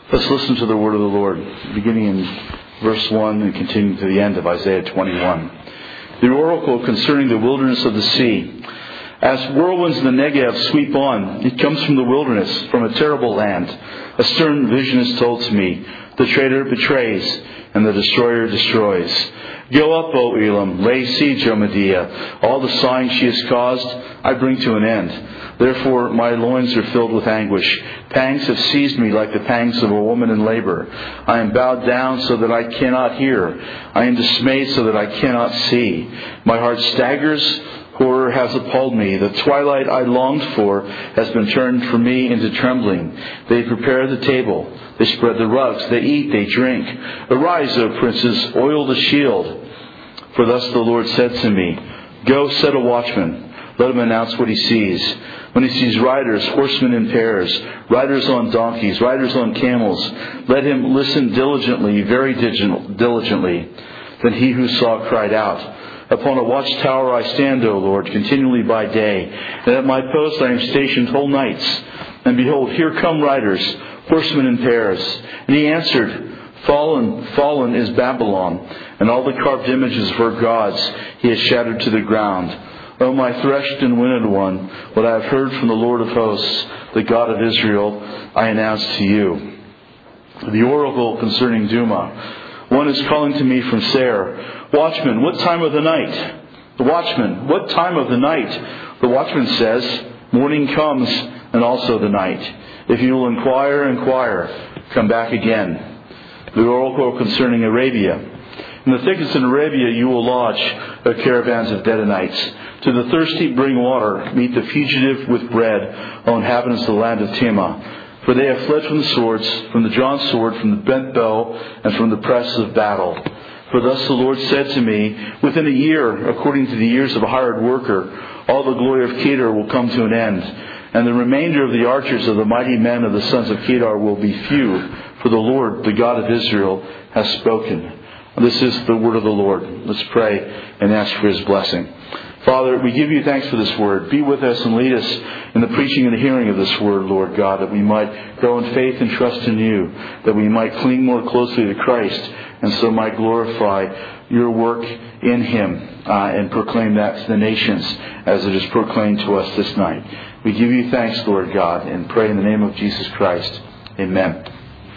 Let's listen to the word of the Lord, beginning in verse 1 and continuing to the end of Isaiah 21. The oracle concerning the wilderness of the sea. As whirlwinds in the Negev sweep on, it comes from the wilderness, from a terrible land. A stern vision is told to me. The traitor betrays, and the destroyer destroys. Go up, O Elam, lay siege, O Medea. All the sighing she has caused, I bring to an end. Therefore my loins are filled with anguish. Pangs have seized me like the pangs of a woman in labor. I am bowed down so that I cannot hear. I am dismayed so that I cannot see. My heart staggers. Horror has appalled me. The twilight I longed for has been turned for me into trembling. They prepare the table. They spread the rugs. They eat. They drink. Arise, O princes, oil the shield. For thus the Lord said to me, Go set a watchman. Let him announce what he sees. When he sees riders, horsemen in pairs, riders on donkeys, riders on camels, let him listen diligently, very diligently. Then he who saw cried out, Upon a watchtower I stand, O Lord, continually by day, and at my post I am stationed whole nights. And behold, here come riders, horsemen in pairs. And he answered, Fallen, fallen is Babylon, and all the carved images of her gods he has shattered to the ground. O my threshed and winnowed one, what I have heard from the Lord of hosts, the God of Israel, I announce to you. The oracle concerning Duma. One is calling to me from Seir, Watchman, what time of the night? The watchman, what time of the night? The watchman says, Morning comes, and also the night. If you will inquire, come back again. The oracle concerning Arabia. In the thickets in Arabia you will lodge, O caravans of Dedanites. To the thirsty bring water, meet the fugitive with bread, O inhabitants of the land of Tema. For they have fled from the swords, from the drawn sword, from the bent bow, and from the press of battle. For thus the Lord said to me, Within a year, according to the years of a hired worker, all the glory of Kedar will come to an end, and the remainder of the archers of the mighty men of the sons of Kedar will be few, for the Lord, the God of Israel, has spoken. This is the word of the Lord. Let's pray and ask for His blessing. Father, we give you thanks for this word. Be with us and lead us in the preaching and the hearing of this word, Lord God, that we might grow in faith and trust in you, that we might cling more closely to Christ, and so might glorify your work in Him and proclaim that to the nations as it is proclaimed to us this night. We give you thanks, Lord God, and pray in the name of Jesus Christ. Amen.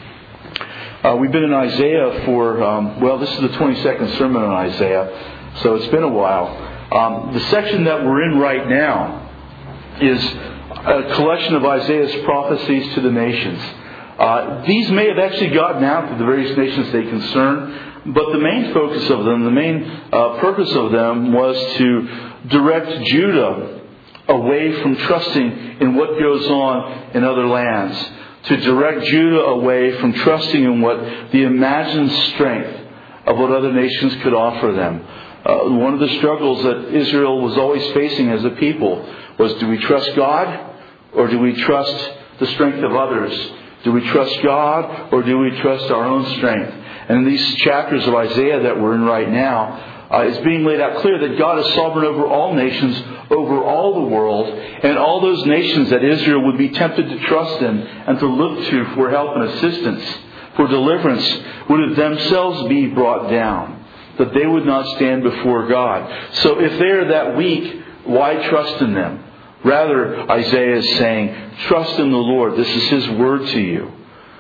We've been in Isaiah for, this is the 22nd sermon on Isaiah, so it's been a while. The section that we're in right now is a collection of Isaiah's prophecies to the nations. These may have actually gotten out to the various nations they concern, but the main focus of them, the main purpose of them was to direct Judah away from trusting in what goes on in other lands, to direct Judah away from trusting in what the imagined strength of what other nations could offer them. One of the struggles that Israel was always facing as a people was, do we trust God or do we trust the strength of others? Do we trust God or do we trust our own strength? And in these chapters of Isaiah that we're in right now, it's being laid out clear that God is sovereign over all nations, over all the world, and all those nations that Israel would be tempted to trust in and to look to for help and assistance, for deliverance, would themselves be brought down, that they would not stand before God. So if they are that weak, why trust in them? Rather, Isaiah is saying, trust in the Lord. This is His word to you.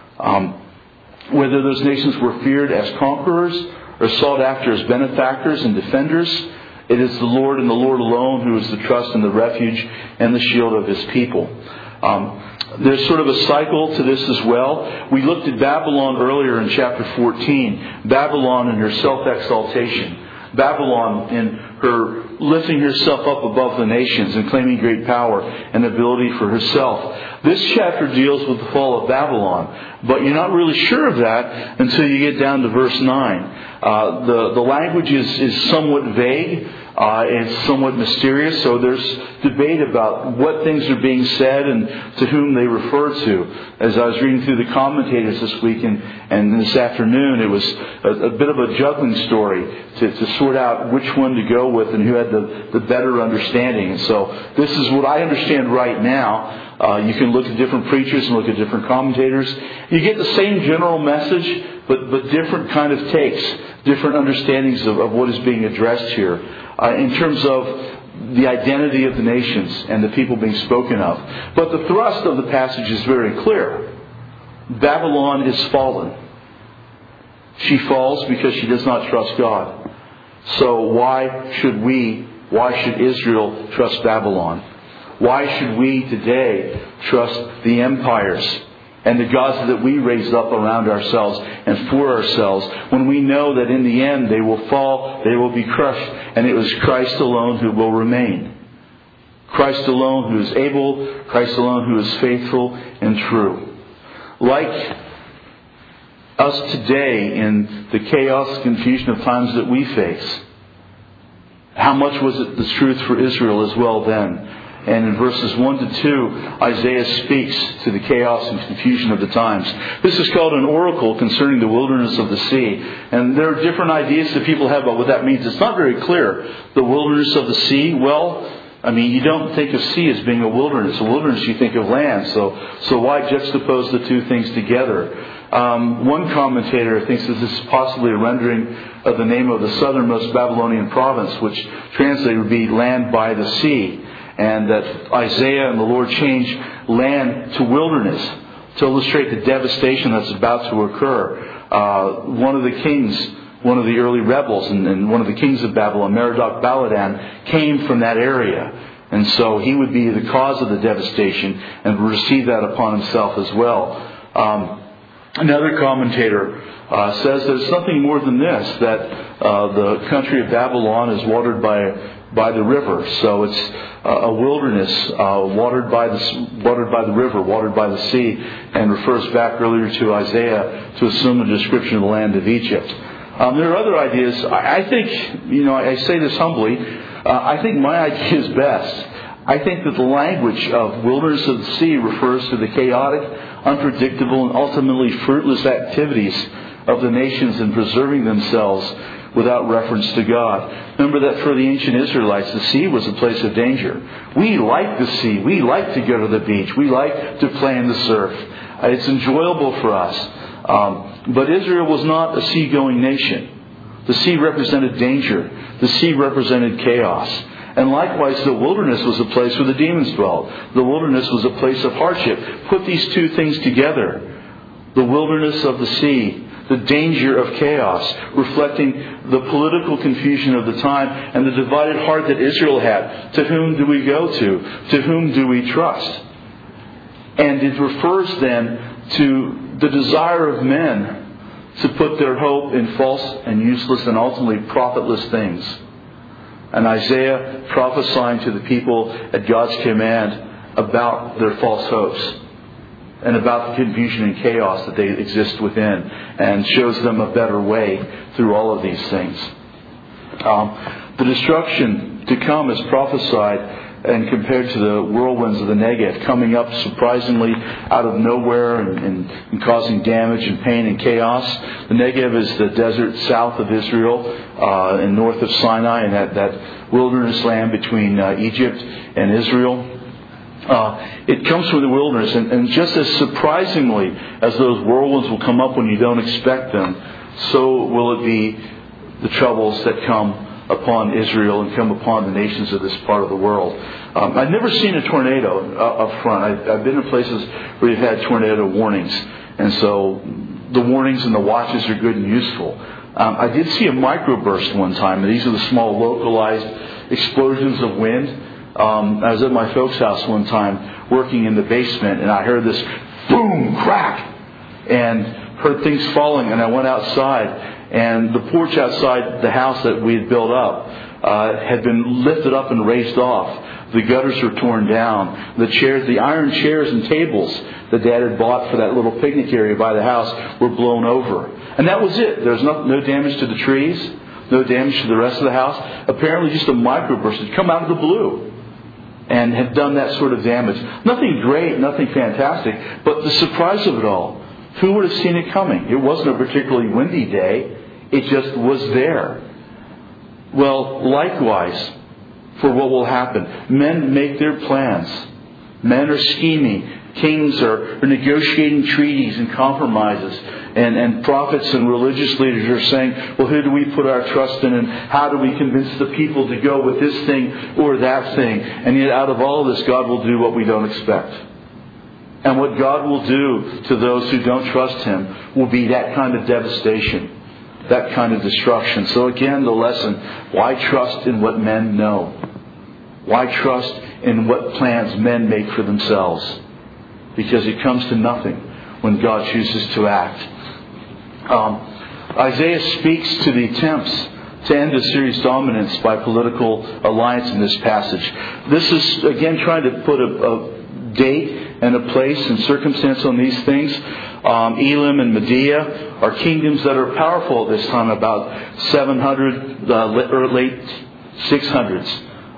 Whether those nations were feared as conquerors or sought after as benefactors and defenders, it is the Lord and the Lord alone who is the trust and the refuge and the shield of His people. There's sort of a cycle to this as well. We looked at Babylon earlier in chapter 14. Babylon and her self-exaltation. Babylon in her lifting herself up above the nations and claiming great power and ability for herself. This chapter deals with the fall of Babylon, but you're not really sure of that until you get down to verse 9. The language is somewhat vague. It's somewhat mysterious, so there's debate about what things are being said and to whom they refer to. As I was reading through the commentators this week and this afternoon, it was a bit of a juggling story to sort out which one to go with and who had the better understanding. And so this is what I understand right now. You can look at different preachers and look at different commentators. You get the same general message, but different kind of takes, different understandings of what is being addressed here in terms of the identity of the nations and the people being spoken of. But the thrust of the passage is very clear. Babylon is fallen. She falls because she does not trust God. So why should Israel trust Babylon? Why should we today trust the empires and the gods that we raise up around ourselves and for ourselves, when we know that in the end they will fall, they will be crushed, and it was Christ alone who will remain. Christ alone who is able, Christ alone who is faithful and true. Like us today in the chaos and confusion of times that we face, how much was it the truth for Israel as well then? And in verses 1 to 2, Isaiah speaks to the chaos and confusion of the times. This is called an oracle concerning the wilderness of the sea. And there are different ideas that people have about what that means. It's not very clear. The wilderness of the sea, well, I mean, you don't think of sea as being a wilderness. A wilderness, you think of land. So why juxtapose the two things together? One commentator thinks that this is possibly a rendering of the name of the southernmost Babylonian province, which translated would be land by the sea. And that Isaiah and the Lord change land to wilderness to illustrate the devastation that's about to occur. One of the kings, one of the early rebels, and one of the kings of Babylon, Merodach Baladan, came from that area. And so he would be the cause of the devastation and receive that upon himself as well. Another commentator says that it's nothing more than this, that the country of Babylon is watered by the river. So it's a wilderness watered by the river, watered by the sea, and refers back earlier to Isaiah to assume the description of the land of Egypt. There are other ideas. I think, I say this humbly, I think my idea is best. I think that the language of wilderness of the sea refers to the chaotic, unpredictable, and ultimately fruitless activities of the nations in preserving themselves without reference to God. Remember that for the ancient Israelites, the sea was a place of danger. We like the sea. We like to go to the beach. We like to play in the surf. It's enjoyable for us. But Israel was not a seagoing nation. The sea represented danger. The sea represented chaos. And likewise, the wilderness was a place where the demons dwelt. The wilderness was a place of hardship. Put these two things together. The wilderness of the sea, the danger of chaos, reflecting the political confusion of the time and the divided heart that Israel had. To whom do we go to? To whom do we trust? And it refers then to the desire of men to put their hope in false and useless and ultimately profitless things. And Isaiah prophesying to the people at God's command about their false hopes and about the confusion and chaos that they exist within, and shows them a better way through all of these things. The destruction to come is prophesied and compared to the whirlwinds of the Negev, coming up surprisingly out of nowhere and causing damage and pain and chaos. The Negev is the desert south of Israel and north of Sinai, and that wilderness land between Egypt and Israel. It comes from the wilderness, and just as surprisingly as those whirlwinds will come up when you don't expect them, so will it be the troubles that come upon Israel and come upon the nations of this part of the world. I've never seen a tornado up front. I've been in places where you've had tornado warnings, and so the warnings and the watches are good and useful. I did see a microburst one time, and these are the small localized explosions of wind. I was at my folks' house one time working in the basement, and I heard this boom, crack, and heard things falling, and I went outside. And the porch outside the house that we had built up had been lifted up and raised off. The gutters were torn down. The iron chairs and tables that Dad had bought for that little picnic area by the house were blown over. And that was it. There was no damage to the trees, no damage to the rest of the house. Apparently just a microburst had come out of the blue and had done that sort of damage. Nothing great, nothing fantastic, but the surprise of it all. Who would have seen it coming? It wasn't a particularly windy day. It just was there. Well, likewise, for what will happen. Men make their plans Men are scheming. Kings are negotiating treaties and compromises. And prophets and religious leaders are saying, well, who do we put our trust in? And how do we convince the people to go with this thing or that thing? And yet out of all of this, God will do what we don't expect. And what God will do to those who don't trust Him will be that kind of devastation, that kind of destruction. So again, the lesson, why trust in what men know? Why trust in what plans men make for themselves? Because it comes to nothing when God chooses to act. Isaiah speaks to the attempts to end Assyria's dominance by political alliance in this passage. This is, again, trying to put a date and a place and circumstance on these things. Elam and Media are kingdoms that are powerful at this time, about 700 or late 600s.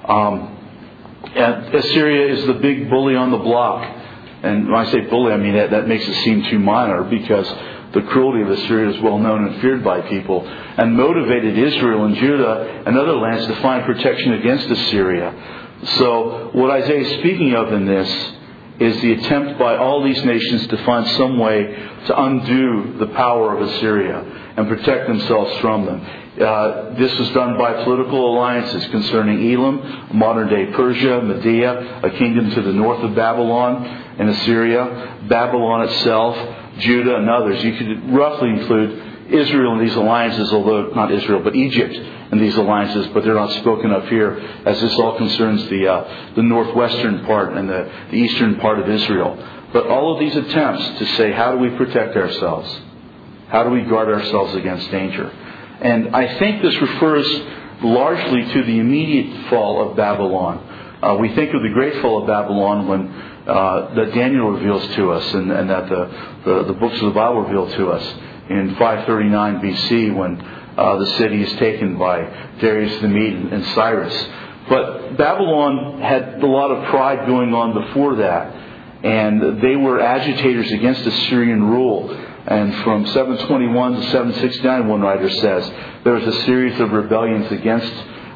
And Assyria is the big bully on the block. And when I say bully, I mean that makes it seem too minor, because the cruelty of Assyria is well known and feared by people, and motivated Israel and Judah and other lands to find protection against Assyria. So what Isaiah is speaking of in this is the attempt by all these nations to find some way to undo the power of Assyria and protect themselves from them. This was done by political alliances concerning Elam, modern-day Persia, Media, a kingdom to the north of Babylon and Assyria, Babylon itself, Judah, and others. You could roughly include Israel in these alliances, although not Israel, but Egypt in these alliances, but they're not spoken of here, as this all concerns the northwestern part and the eastern part of Israel. But all of these attempts to say, how do we protect ourselves? How do we guard ourselves against danger? And I think this refers largely to the immediate fall of Babylon. We think of the great fall of Babylon when that Daniel reveals to us, and that the books of the Bible reveal to us in 539 BC, when the city is taken by Darius the Mede and Cyrus. But Babylon had a lot of pride going on before that, and they were agitators against Assyrian rule. And from 721 to 769, one writer says, there was a series of rebellions against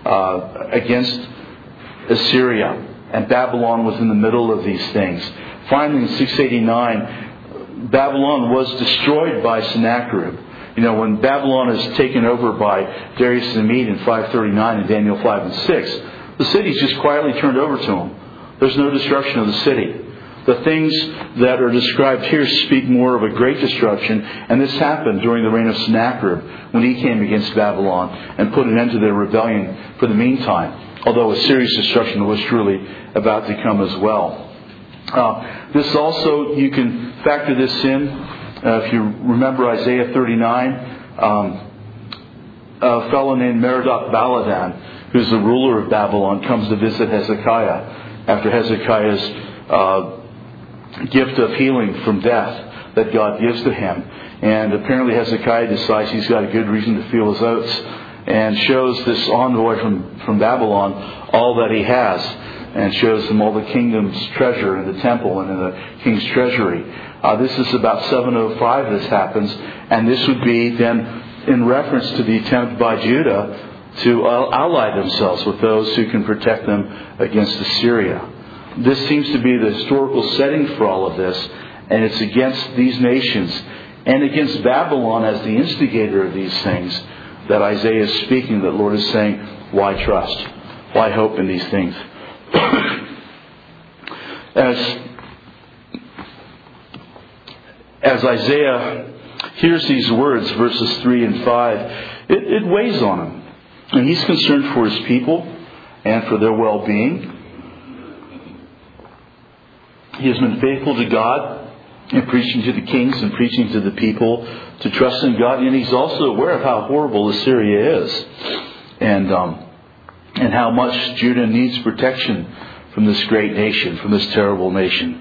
Assyria. And Babylon was in the middle of these things. Finally, in 689, Babylon was destroyed by Sennacherib. You know, when Babylon is taken over by Darius the Mede in 539 and Daniel 5 and 6, the city's just quietly turned over to him. There's no destruction of the city. The things that are described here speak more of a great destruction, and this happened during the reign of Sennacherib when he came against Babylon and put an end to their rebellion for the meantime, although a serious destruction was truly about to come as well. This also, you can factor this in. If you remember Isaiah 39, a fellow named Merodach-Baladan, who's the ruler of Babylon, comes to visit Hezekiah after Hezekiah's gift of healing from death that God gives to him. And apparently Hezekiah decides he's got a good reason to feel his oats, and shows this envoy from Babylon all that he has, and shows him all the kingdom's treasure in the temple and in the king's treasury. This is about 705 this happens, and this would be then in reference to the attempt by Judah to ally themselves with those who can protect them against Assyria. This seems to be the historical setting for all of this, and it's against these nations and against Babylon as the instigator of these things that Isaiah is speaking, that Lord is saying, why trust? Why hope in these things? As Isaiah hears these words, verses 3 and 5, it weighs on him. And he's concerned for his people and for their well-being. He has been faithful to God in preaching to the kings and preaching to the people to trust in God. And he's also aware of how horrible Assyria is, and how much Judah needs protection from this great nation, from this terrible nation.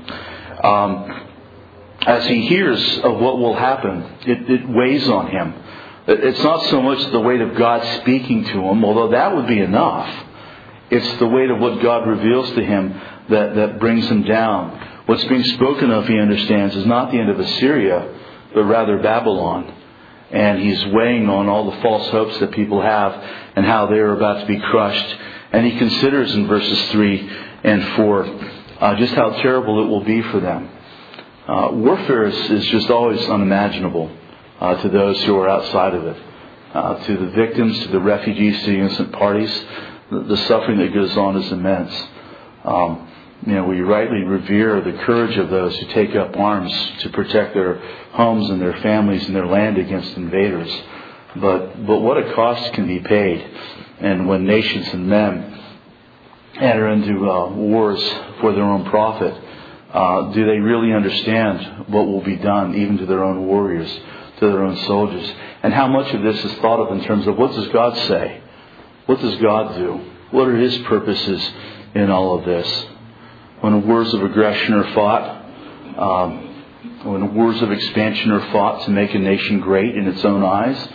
As he hears of what will happen, it weighs on him. It's not so much the weight of God speaking to him, although that would be enough. It's the weight of what God reveals to him that brings him down. What's being spoken of, he understands, is not the end of Assyria, but rather Babylon. And he's weighing on all the false hopes that people have and how they're about to be crushed. And he considers in verses 3 and 4 just how terrible it will be for them. Warfare is just always unimaginable to those who are outside of it. To the victims, to the refugees, to the innocent parties, the suffering that goes on is immense. We rightly revere the courage of those who take up arms to protect their homes and their families and their land against invaders. But what a cost can be paid. And when nations and men enter into wars for their own profit, do they really understand what will be done even to their own warriors, to their own soldiers? And how much of this is thought of in terms of what does God say? What does God do? What are His purposes in all of this? When wars of aggression are fought, when wars of expansion are fought to make a nation great in its own eyes,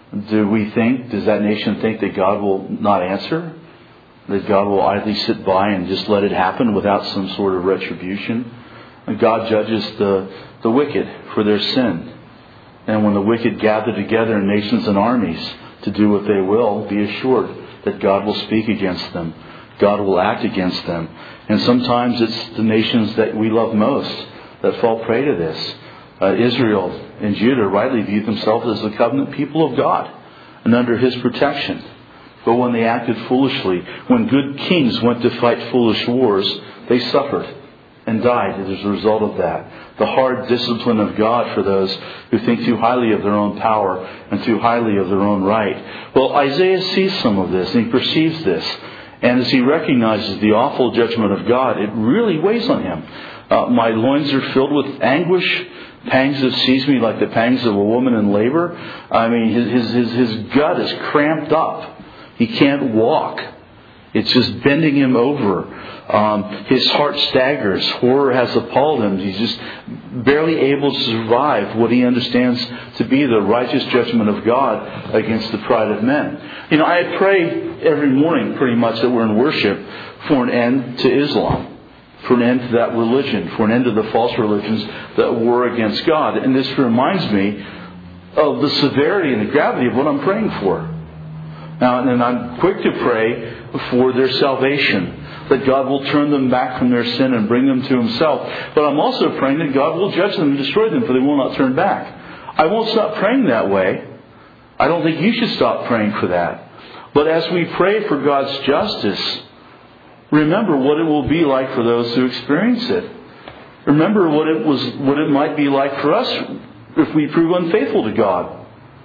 does that nation think that God will not answer? That God will idly sit by and just let it happen without some sort of retribution? And God judges the wicked for their sin. And when the wicked gather together in nations and armies to do what they will, be assured that God will speak against them. God will act against them. And sometimes it's the nations that we love most that fall prey to this. Israel and Judah rightly viewed themselves as the covenant people of God and under His protection. But when they acted foolishly, when good kings went to fight foolish wars, they suffered and died as a result of that. The hard discipline of God for those who think too highly of their own power and too highly of their own right. Well, Isaiah sees some of this and he perceives this. And as he recognizes the awful judgment of God, it really weighs on him. My loins are filled with anguish. Pangs have seized me like the pangs of a woman in labor. I mean, his gut is cramped up. He can't walk. It's just bending him over. His heart staggers. Horror has appalled him. He's just barely able to survive what he understands to be the righteous judgment of God against the pride of men. I pray every morning pretty much that we're in worship for an end to Islam, for an end to that religion, for an end to the false religions that war against God. And this reminds me of the severity and the gravity of what I'm praying for. Now, and I'm quick to pray for their salvation, that God will turn them back from their sin and bring them to Himself. But I'm also praying that God will judge them and destroy them, for they will not turn back. I won't stop praying that way. I don't think you should stop praying for that. But as we pray for God's justice, remember what it will be like for those who experience it. Remember what it might be like for us if we prove unfaithful to God.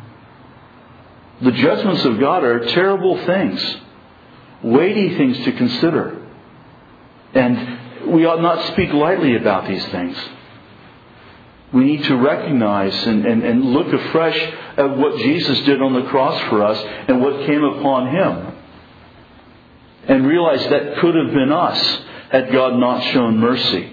The judgments of God are terrible things, weighty things to consider. And we ought not speak lightly about these things. We need to recognize and look afresh at what Jesus did on the cross for us and what came upon Him. And realize that could have been us had God not shown mercy.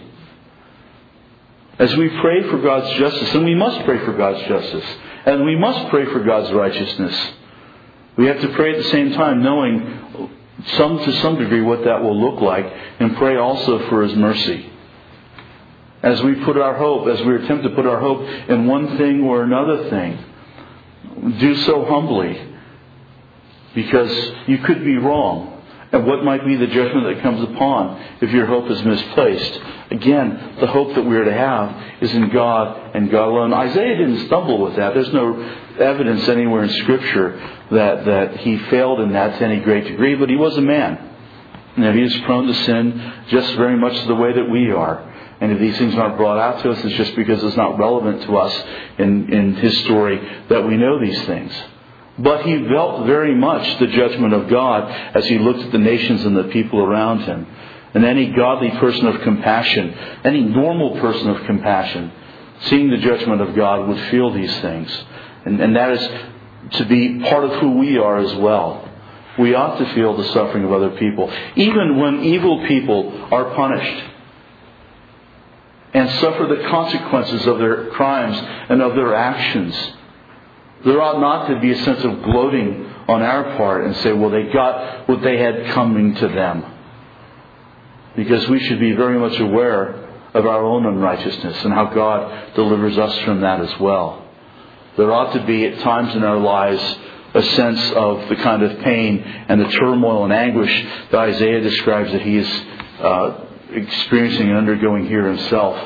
As we pray for God's justice, and we must pray for God's justice, and we must pray for God's righteousness, we have to pray at the same time knowing to some degree what that will look like, and pray also for His mercy. As we put our hope, as we attempt to put our hope in one thing or another thing, do so humbly, because you could be wrong. And what might be the judgment that comes upon if your hope is misplaced? Again, the hope that we are to have is in God and God alone. Isaiah didn't stumble with that. There's no evidence anywhere in Scripture that he failed in that to any great degree, but he was a man. He was prone to sin just very much the way that we are. And if these things aren't brought out to us, it's just because it's not relevant to us in his story that we know these things. But he felt very much the judgment of God as he looked at the nations and the people around him. And any godly person of compassion, any normal person of compassion, seeing the judgment of God would feel these things. And that is to be part of who we are as well. We ought to feel the suffering of other people. Even when evil people are punished and suffer the consequences of their crimes and of their actions, there ought not to be a sense of gloating on our part and say, well, they got what they had coming to them. Because we should be very much aware of our own unrighteousness and how God delivers us from that as well. There ought to be at times in our lives a sense of the kind of pain and the turmoil and anguish that Isaiah describes that he is experiencing and undergoing here himself.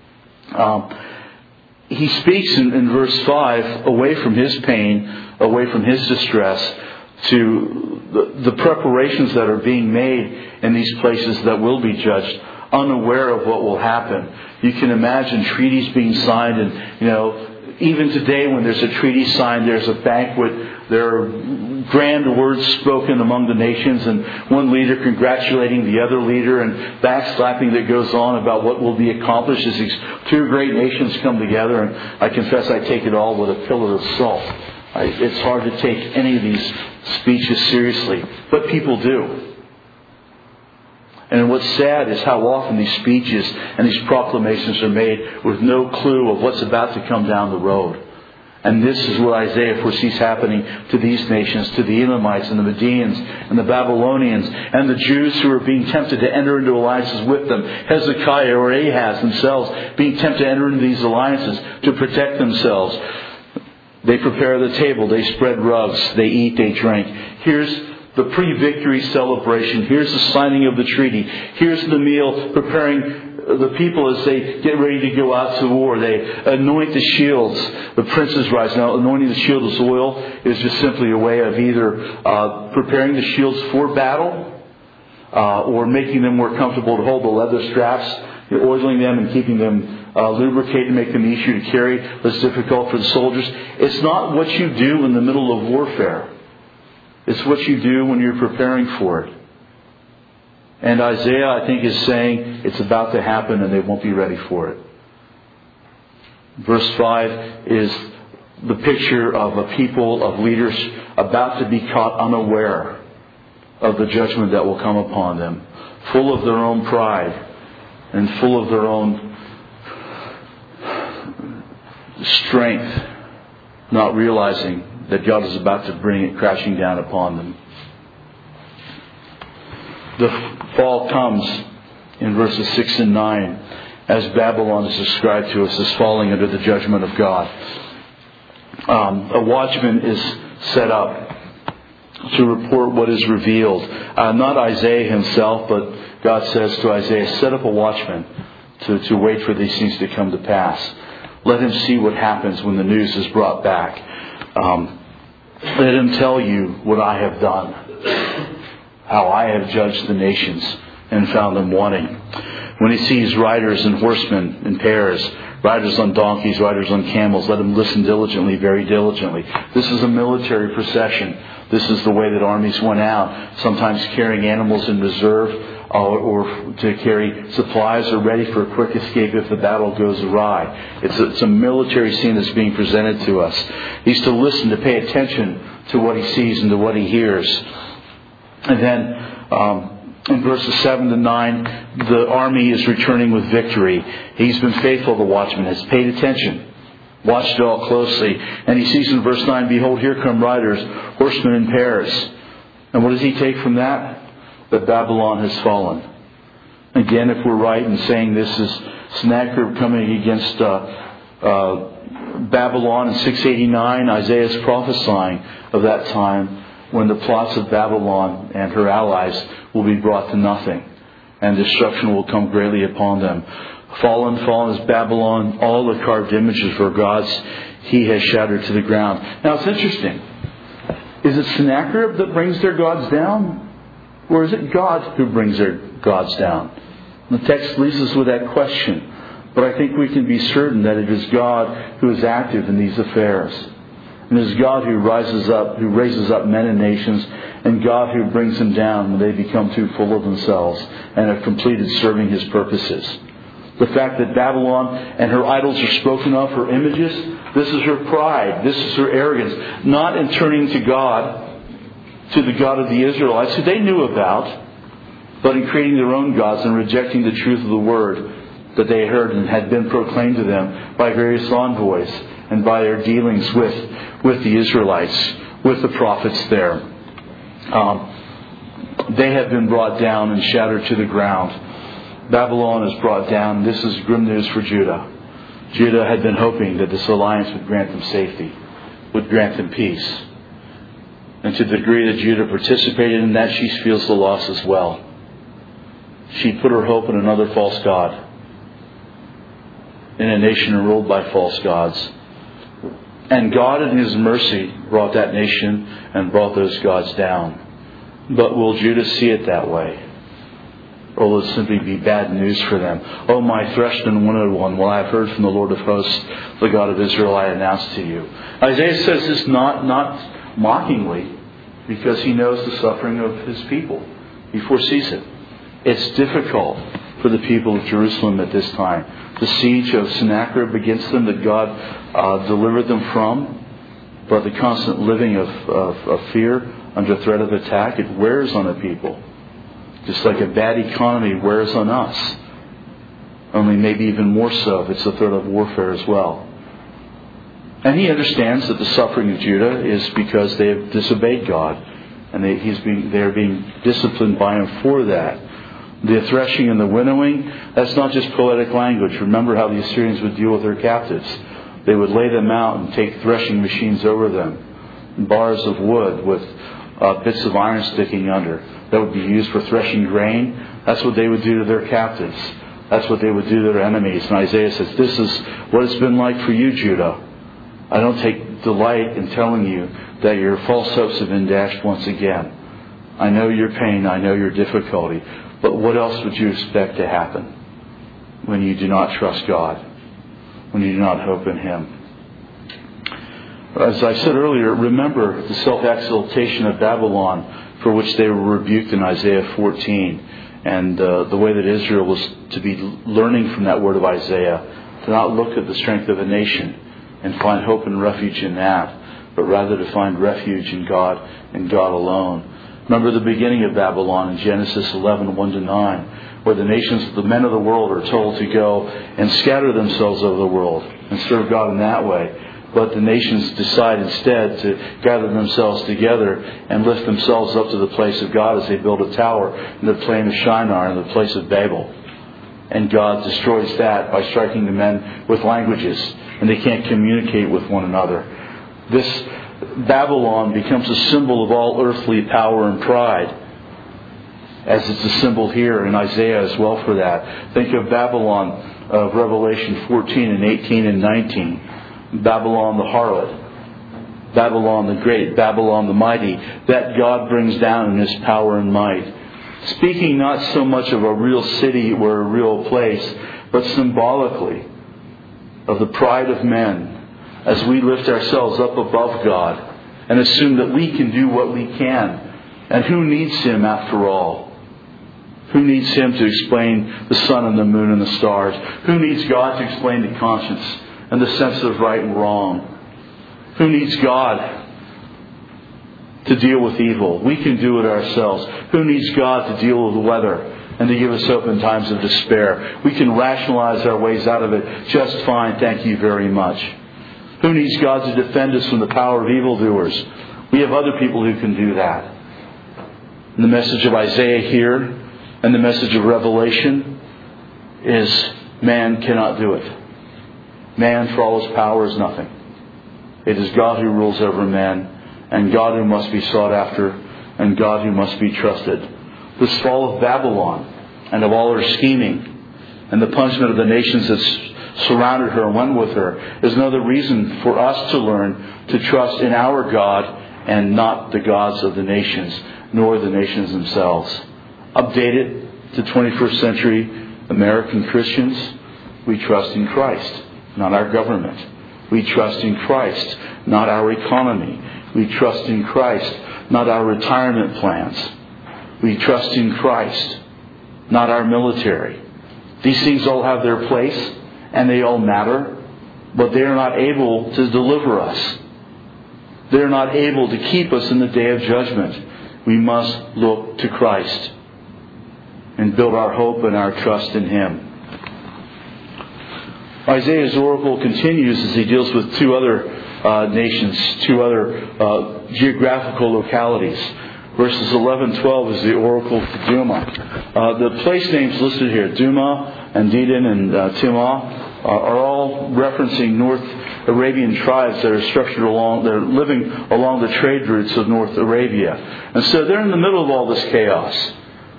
He speaks in verse 5 away from his pain, away from his distress, to the preparations that are being made in these places that will be judged, unaware of what will happen. You can imagine treaties being signed, and even today when there's a treaty signed, there's a banquet, there are grand words spoken among the nations, and one leader congratulating the other leader, and backslapping that goes on about what will be accomplished as these two great nations come together. And I confess I take it all with a pillar of salt. It's hard to take any of these speeches seriously, but people do. And what's sad is how often these speeches and these proclamations are made with no clue of what's about to come down the road. And this is what Isaiah foresees happening to these nations, to the Elamites and the Medians and the Babylonians and the Jews who are being tempted to enter into alliances with them. Hezekiah or Ahaz themselves being tempted to enter into these alliances to protect themselves. They prepare the table, they spread rugs, they eat, they drink. Here's the pre-victory celebration. Here's the signing of the treaty. Here's the meal, preparing the people as they get ready to go out to war. They anoint the shields. The princes rise. Now, anointing the shield with oil is just simply a way of either preparing the shields for battle or making them more comfortable to hold the leather straps, oiling them and keeping them lubricated to make them easier to carry, less difficult for the soldiers. It's not what you do in the middle of warfare. It's what you do when you're preparing for it. And Isaiah, I think, is saying it's about to happen and they won't be ready for it. Verse 5 is the picture of a people, of leaders about to be caught unaware of the judgment that will come upon them, full of their own pride and full of their own strength, not realizing that God is about to bring it crashing down upon them. The fall comes in verses 6 and 9 as Babylon is described to us as falling under the judgment of God. A watchman is set up to report what is revealed. Not Isaiah himself, but God says to Isaiah, set up a watchman to wait for these things to come to pass. Let him see what happens when the news is brought back. Let him tell you what I have done, how I have judged the nations and found them wanting. When he sees riders and horsemen in pairs, riders on donkeys, riders on camels, let him listen diligently, very diligently. This is a military procession. This is the way that armies went out, sometimes carrying animals in reserve or to carry supplies or ready for a quick escape if the battle goes awry. It's a military scene that's being presented to us. He's to listen, to pay attention to what he sees and to what he hears. And then in verses 7 to 9, the army is returning with victory. He's been faithful, the watchman, has paid attention, watched it all closely. And he sees in verse 9, behold, here come riders, horsemen in pairs. And what does he take from that? That Babylon has fallen. Again, if we're right in saying this is Sennacherib coming against Babylon in 689, Isaiah is prophesying of that time when the plots of Babylon and her allies will be brought to nothing and destruction will come greatly upon them. Fallen is Babylon, all the carved images for gods he has shattered to the ground. Now it's interesting. Is it Sennacherib that brings their gods down? Or is it God who brings their gods down? The text leaves us with that question. But I think we can be certain that it is God who is active in these affairs. And it is God who raises up men and nations, and God who brings them down when they become too full of themselves and have completed serving His purposes. The fact that Babylon and her idols are spoken of, her images, this is her pride, this is her arrogance. Not in turning to God, to the God of the Israelites, who they knew about, but in creating their own gods and rejecting the truth of the Word that they heard and had been proclaimed to them by various envoys and by their dealings with the Israelites, with the prophets there. They have been brought down and shattered to the ground. Babylon is brought down. This is grim news for Judah. Judah had been hoping that this alliance would grant them safety, would grant them peace. And to the degree that Judah participated in that, she feels the loss as well. she put her hope in another false god, in a nation ruled by false gods. And God in His mercy brought that nation and brought those gods down. But will Judah see it that way? Or will it simply be bad news for them? Oh, my threshed and anointed one, well, I have heard from the Lord of hosts, the God of Israel, I announce to you. Isaiah says this not mockingly, because he knows the suffering of his people. He foresees it. It's difficult for the people of Jerusalem at this time. The siege of Sennacherib against them that God delivered them from, but the constant living of fear under threat of attack, it wears on the people. Just like a bad economy wears on us. Only maybe even more so if it's a threat of warfare as well. And he understands that the suffering of Judah is because they have disobeyed God. And they are being disciplined by Him for that. The threshing and the winnowing, that's not just poetic language. Remember how the Assyrians would deal with their captives. They would lay them out and take threshing machines over them. Bars of wood with bits of iron sticking under. That would be used for threshing grain. That's what they would do to their captives. That's what they would do to their enemies. And Isaiah says, this is what it's been like for you, Judah. I don't take delight in telling you that your false hopes have been dashed once again. I know your pain. I know your difficulty. But what else would you expect to happen when you do not trust God? When you do not hope in Him? As I said earlier, remember the self-exaltation of Babylon for which they were rebuked in Isaiah 14. And the way that Israel was to be learning from that word of Isaiah, to not look at the strength of a nation and find hope and refuge in that, but rather to find refuge in God and God alone. Remember the beginning of Babylon in Genesis 11, 1-9, where the nations, the men of the world are told to go and scatter themselves over the world and serve God in that way. But the nations decide instead to gather themselves together and lift themselves up to the place of God as they build a tower in the plain of Shinar, in the place of Babel. And God destroys that by striking the men with languages, and they can't communicate with one another. This Babylon becomes a symbol of all earthly power and pride, as it's a symbol here in Isaiah as well for that. Think of Babylon of Revelation 14 and 18 and 19. Babylon the harlot, Babylon the great, Babylon the mighty, that God brings down in His power and might. Speaking not so much of a real city or a real place, but symbolically of the pride of men as we lift ourselves up above God and assume that we can do what we can. And who needs Him after all? Who needs Him to explain the sun and the moon and the stars? Who needs God to explain the conscience and the sense of right and wrong? Who needs God to deal with evil? We can do it ourselves. Who needs God to deal with the weather and to give us hope in times of despair? We can rationalize our ways out of it just fine, thank you very much. Who needs God to defend us from the power of evildoers? We have other people who can do that. And the message of Isaiah here and the message of Revelation is man cannot do it. Man, for all his power, is nothing. It is God who rules over men, and God who must be sought after, and God who must be trusted. This fall of Babylon, and of all her scheming, and the punishment of the nations that surrounded her and went with her, is another reason for us to learn to trust in our God and not the gods of the nations, nor the nations themselves. Updated to 21st century American Christians, we trust in Christ, not our government. We trust in Christ, not our economy. We trust in Christ, not our retirement plans. We trust in Christ, not our military. These things all have their place, and they all matter, but they are not able to deliver us. They are not able to keep us in the day of judgment. We must look to Christ and build our hope and our trust in Him. Isaiah's oracle continues as he deals with two other nations, two other geographical localities. Verses 11-12 is the oracle for Duma. The place names listed here, Duma and Dedan and Timah, are all referencing North Arabian tribes that are living along the trade routes of North Arabia. And so they're in the middle of all this chaos.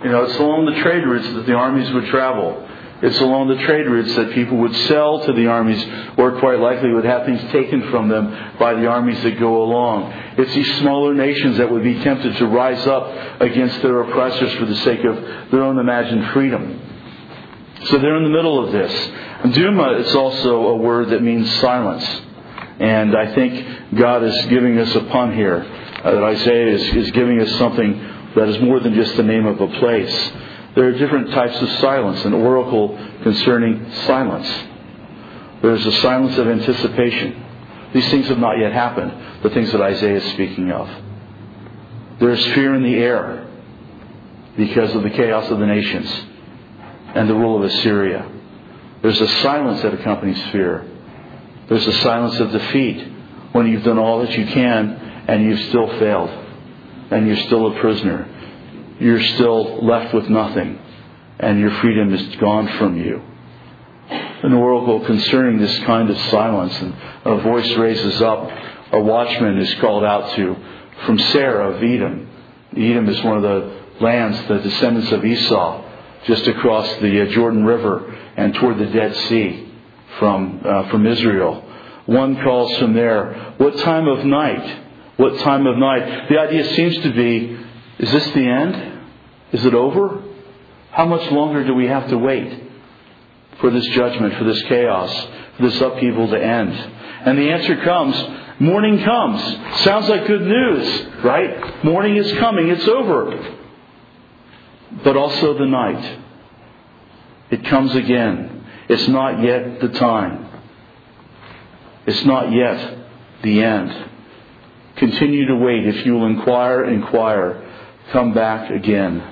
It's along the trade routes that the armies would travel. It's along the trade routes that people would sell to the armies, or quite likely would have things taken from them by the armies that go along. It's these smaller nations that would be tempted to rise up against their oppressors for the sake of their own imagined freedom. So they're in the middle of this. Duma is also a word that means silence. And I think God is giving us a pun here. That Isaiah is giving us something that is more than just the name of a place. There are different types of silence, an oracle concerning silence. There's a silence of anticipation. These things have not yet happened, the things that Isaiah is speaking of. There's fear in the air because of the chaos of the nations and the rule of Assyria. There's a silence that accompanies fear. There's a silence of defeat when you've done all that you can and you've still failed. And you're still a prisoner. You're still left with nothing. And your freedom is gone from you. An oracle concerning this kind of silence. And a voice raises up. A watchman is called out to from Sarah of Edom. Edom is one of the lands, the descendants of Esau, just across the Jordan River and toward the Dead Sea from Israel. One calls from there, what time of night? What time of night? The idea seems to be, is this the end? Is it over? How much longer do we have to wait for this judgment, for this chaos, for this upheaval to end? And the answer comes, morning comes. Sounds like good news, right? Morning is coming, it's over. But also the night. It comes again. It's not yet the time. It's not yet the end. Continue to wait. If you will inquire, come back again.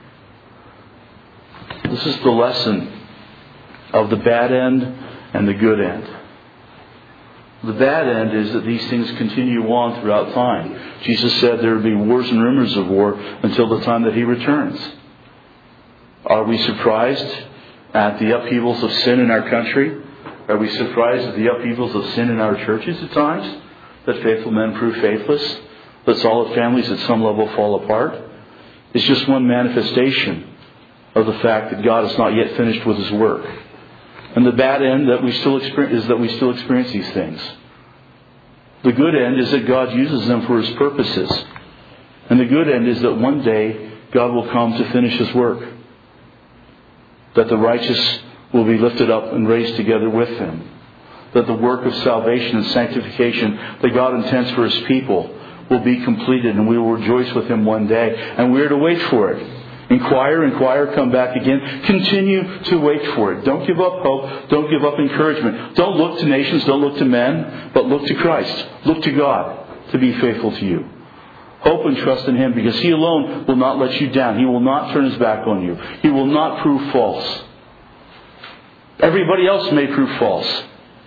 This is the lesson of the bad end and the good end. The bad end is that these things continue on throughout time. Jesus said there would be wars and rumors of war until the time that He returns. Are we surprised at the upheavals of sin in our country? Are we surprised at the upheavals of sin in our churches at times? That faithful men prove faithless? That solid families at some level fall apart? It's just one manifestation of the fact that God is not yet finished with His work. And the bad end that we still experience is that we still experience these things. The good end is that God uses them for His purposes. And the good end is that one day God will come to finish His work. That the righteous will be lifted up and raised together with Him. That the work of salvation and sanctification that God intends for His people will be completed, and we will rejoice with Him one day. And we are to wait for it. Inquire, come back again. Continue to wait for it. Don't give up hope. Don't give up encouragement. Don't look to nations. Don't look to men. But look to Christ. Look to God to be faithful to you. Hope and trust in Him, because He alone will not let you down. He will not turn His back on you. He will not prove false. Everybody else may prove false,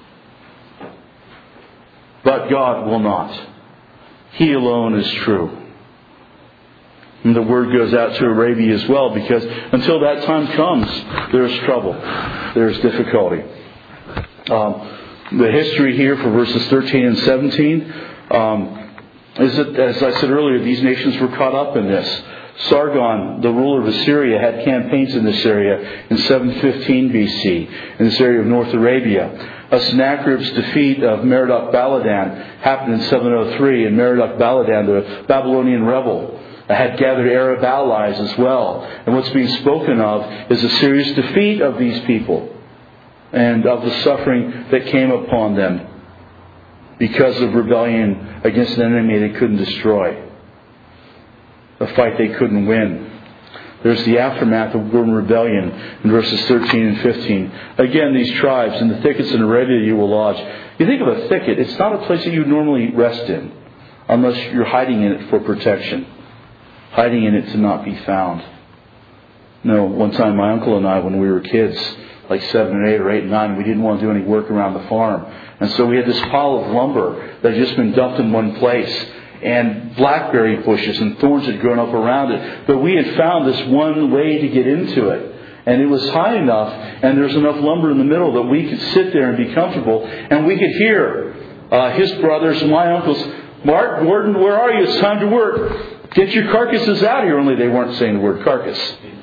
but God will not. He alone is true. And the word goes out to Arabia as well, because until that time comes, there is trouble. There is difficulty. The history here for verses 13 and 17 is that, as I said earlier, these nations were caught up in this. Sargon, the ruler of Assyria, had campaigns in this area in 715 BC, in this area of North Arabia. Sennacherib's defeat of Merodach-Baladan happened in 703, and Merodach-Baladan, the Babylonian rebel, had gathered Arab allies as well. And what's being spoken of is a serious defeat of these people and of the suffering that came upon them because of rebellion against an enemy they couldn't destroy. A fight they couldn't win. There's the aftermath of war and rebellion in verses 13 and 15. Again, these tribes, in the thickets in Arabia you will lodge. You think of a thicket, it's not a place that you normally rest in unless you're hiding in it for protection. Hiding in it to not be found. No, one time my uncle and I, when we were kids, like 7 and 8 or 8 and 9, we didn't want to do any work around the farm. And so we had this pile of lumber that had just been dumped in one place. And blackberry bushes and thorns had grown up around it. But we had found this one way to get into it. And it was high enough, and there was enough lumber in the middle that we could sit there and be comfortable. And we could hear his brothers, my uncles, Gordon, where are you? It's time to work. Get your carcasses out here. Only they weren't saying the word carcass.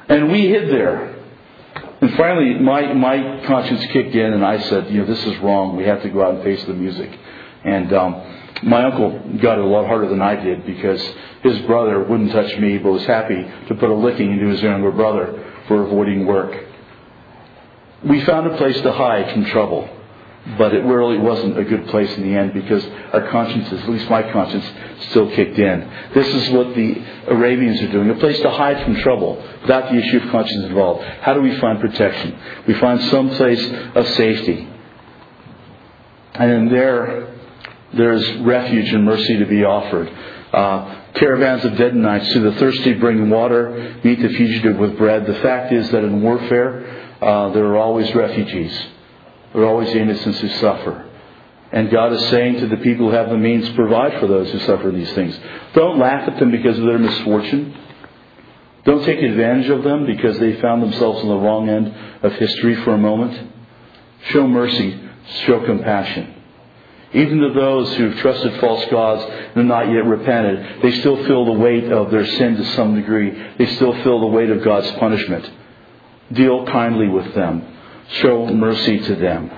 And we hid there. And finally, my conscience kicked in, and I said, this is wrong. We have to go out and face the music. And my uncle got it a lot harder than I did, because his brother wouldn't touch me, but was happy to put a licking into his younger brother for avoiding work. We found a place to hide from trouble, but it really wasn't a good place in the end, because our consciences, at least my conscience, still kicked in. This is what the Arabians are doing, a place to hide from trouble without the issue of conscience involved. How do we find protection? We find some place of safety. And in there's refuge and mercy to be offered. Caravans of Dedanites to the thirsty bring water, meet the fugitive with bread. The fact is that in warfare, there are always refugees. There are always the innocents who suffer. And God is saying to the people who have the means, provide for those who suffer these things. Don't laugh at them because of their misfortune. Don't take advantage of them because they found themselves on the wrong end of history for a moment. Show mercy. Show compassion. Even to those who have trusted false gods and have not yet repented, they still feel the weight of their sin to some degree. They still feel the weight of God's punishment. Deal kindly with them. Show mercy to them.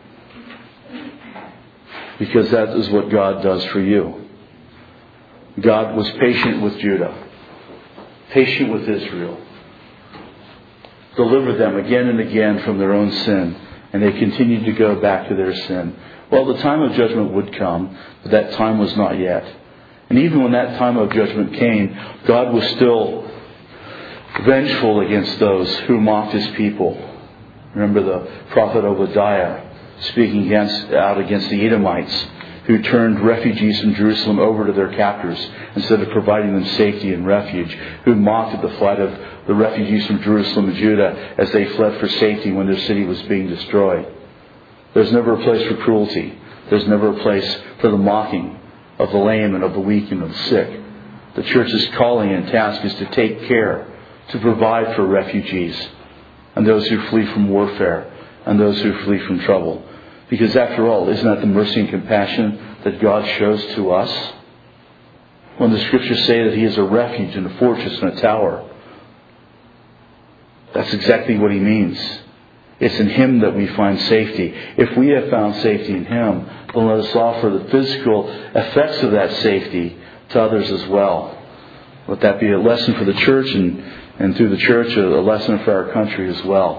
Because that is what God does for you. God was patient with Judah. Patient with Israel. Delivered them again and again from their own sin. And they continued to go back to their sin. Well, the time of judgment would come, but that time was not yet. And even when that time of judgment came, God was still vengeful against those who mocked His people. Remember the prophet Obadiah speaking out against the Edomites, who turned refugees from Jerusalem over to their captors instead of providing them safety and refuge, who mocked at the flight of the refugees from Jerusalem and Judah as they fled for safety when their city was being destroyed. There's never a place for cruelty. There's never a place for the mocking of the lame and of the weak and of the sick. The church's calling and task is to take care, to provide for refugees and those who flee from warfare and those who flee from trouble. Because after all, isn't that the mercy and compassion that God shows to us? When the Scriptures say that He is a refuge and a fortress and a tower, that's exactly what He means. It's in Him that we find safety. If we have found safety in Him, then let us offer the physical effects of that safety to others as well. Let that be a lesson for the church, and through the church, a lesson for our country as well.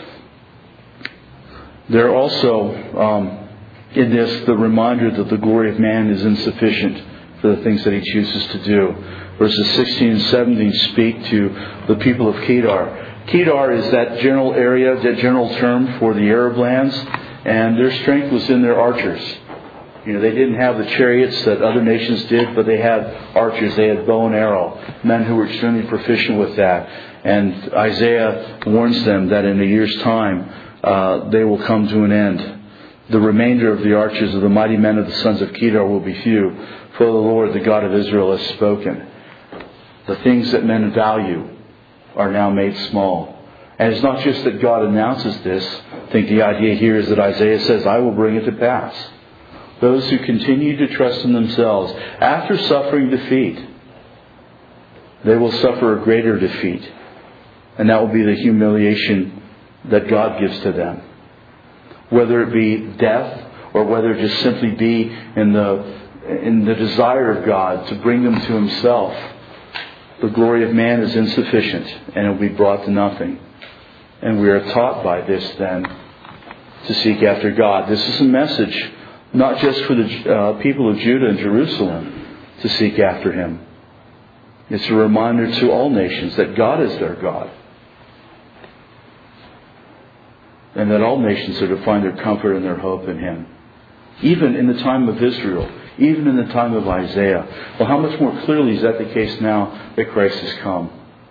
There are also, in this, the reminder that the glory of man is insufficient for the things that he chooses to do. Verses 16 and 17 speak to the people of Kedar. Kedar is that general area, that general term for the Arab lands, and their strength was in their archers. They didn't have the chariots that other nations did, but they had archers. They had bow and arrow, men who were extremely proficient with that. And Isaiah warns them that in a year's time, they will come to an end. The remainder of the archers of the mighty men of the sons of Kedar will be few, for the Lord, the God of Israel, has spoken. The things that men value are now made small. And it's not just that God announces this. I think the idea here is that Isaiah says, I will bring it to pass. Those who continue to trust in themselves, after suffering defeat, they will suffer a greater defeat. And that will be the humiliation that God gives to them. Whether it be death, or whether it just simply be in the desire of God to bring them to Himself. The glory of man is insufficient, and it will be brought to nothing. And we are taught by this then to seek after God. This is a message not just for the people of Judah and Jerusalem to seek after Him. It's a reminder to all nations that God is their God. And that all nations are to find their comfort and their hope in Him. Even in the time of Israel. Even in the time of Isaiah. Well, how much more clearly is that the case now that Christ has come?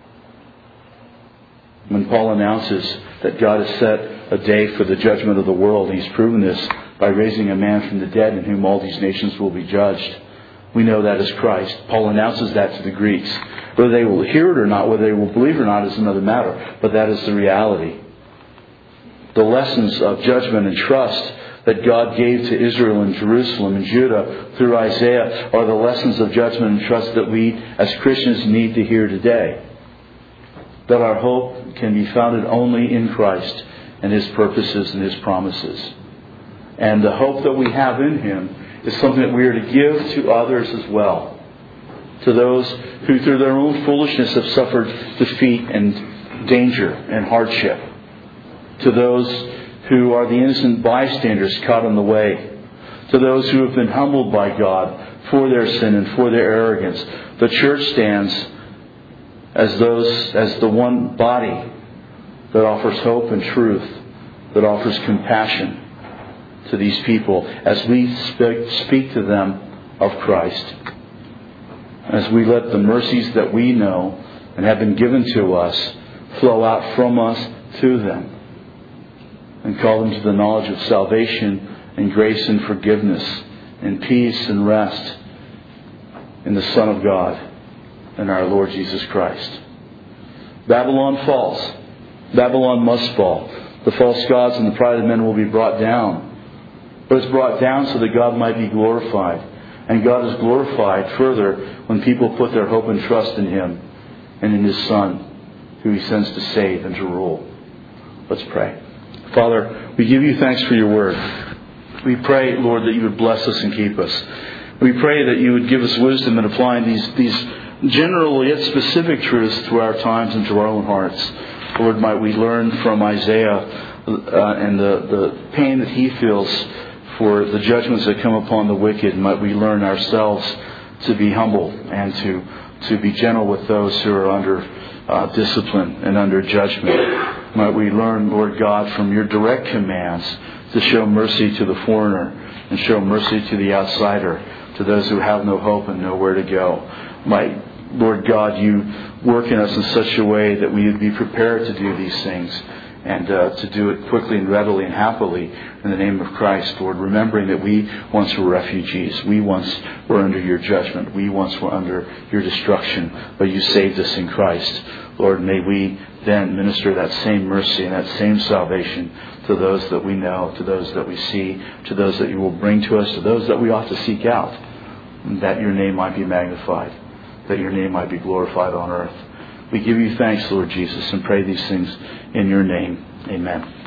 When Paul announces that God has set a day for the judgment of the world, He's proven this by raising a man from the dead in whom all these nations will be judged. We know that is Christ. Paul announces that to the Greeks. Whether they will hear it or not, whether they will believe or not is another matter. But that is the reality. The lessons of judgment and trust that God gave to Israel and Jerusalem and Judah through Isaiah are the lessons of judgment and trust that we as Christians need to hear today. that our hope can be founded only in Christ and His purposes and His promises. And the hope that we have in Him is something that we are to give to others as well. To those who through their own foolishness have suffered defeat and danger and hardship. To those who are the innocent bystanders caught on the way. To those who have been humbled by God for their sin and for their arrogance. The church stands as the one body that offers hope and truth, that offers compassion to these people as we speak to them of Christ. As we let the mercies that we know and have been given to us flow out from us to them. And call them to the knowledge of salvation and grace and forgiveness and peace and rest in the Son of God and our Lord Jesus Christ. Babylon falls. Babylon must fall. The false gods and the pride of men will be brought down. But it's brought down so that God might be glorified. And God is glorified further when people put their hope and trust in Him and in His Son, who He sends to save and to rule. Let's pray. Father, we give You thanks for Your word. We pray, Lord, that You would bless us and keep us. We pray that You would give us wisdom in applying these general yet specific truths to our times and to our own hearts. Lord, might we learn from Isaiah and the pain that he feels for the judgments that come upon the wicked. Might we learn ourselves to be humble and to be gentle with those who are under discipline and under judgment. Might we learn, Lord God, from Your direct commands to show mercy to the foreigner and show mercy to the outsider, to those who have no hope and nowhere to go. Might, Lord God, You work in us in such a way that we would be prepared to do these things and to do it quickly and readily and happily in the name of Christ, Lord, remembering that we once were refugees. We once were under Your judgment. We once were under Your destruction, but You saved us in Christ. Lord, may we then minister that same mercy and that same salvation to those that we know, to those that we see, to those that You will bring to us, to those that we ought to seek out, and that Your name might be magnified, that Your name might be glorified on earth. We give You thanks, Lord Jesus, and pray these things in Your name. Amen.